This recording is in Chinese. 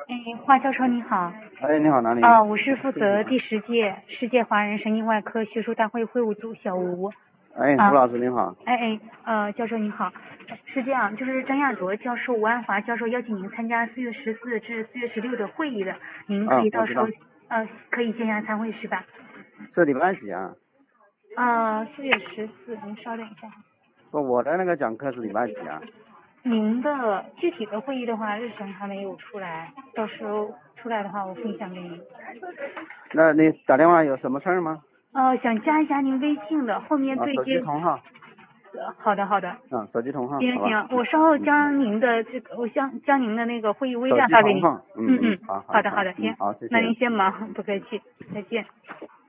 哎，华教授你好。 哎，你好，哪里？ 我是负责第10届世界华人神经外科学术大会会务组小吴。 哎，吴老师您好。 教授你好。是这样，就是张亚卓教授、吴安华教授邀请您参加4月14至4月16的会议的，您可以到时候我知道。 可以线下参会是吧？ 是礼拜几啊？ 4月14，您稍等一下。 不，我的那个讲课是礼拜几啊？ 您的具体的会议的话，日程还没有出来，到时候出来的话，我分享给您。 那你打电话有什么事儿吗？ 想加一下您微信的，后面对手机接。 同号。 好的好的。 手机同号，好吧。 行行，我稍后将您的将您的那个会议微手量发给您。 机同号。好， 好的好的，行， 好，谢谢。 那您先忙，不客气，再见。